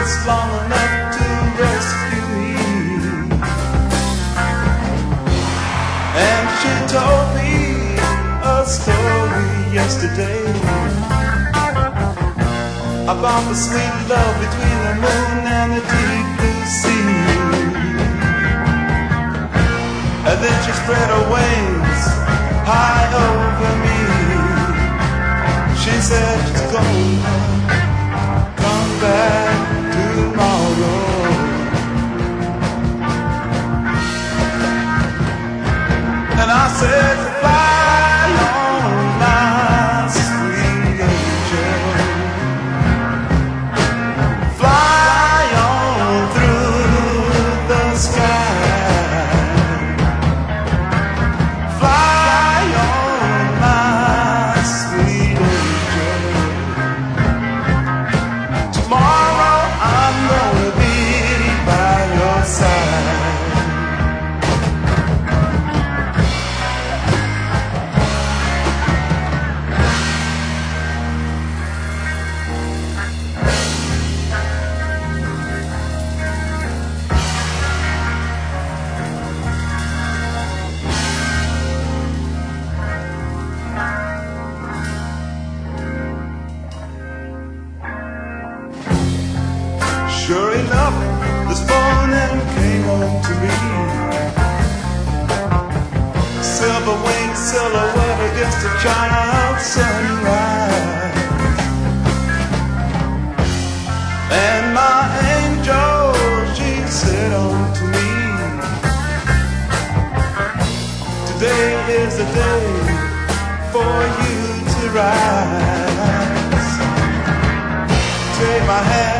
just long enough to rescue me. And she told me a story yesterday about the sweet love between the moon and the deep blue sea. And then she spread her wings high over me. She said she's gonna come back tomorrow. And I said, fly on, my sweet angel. Fly on through the sky. Fly on, my sweet angel. Tomorrow I'm gonna be by your side. Sure enough, this morning came home to me. Silver winged silhouette against the child's sunrise. And my angel, she said unto me, today is the day for you to rise. Take my hand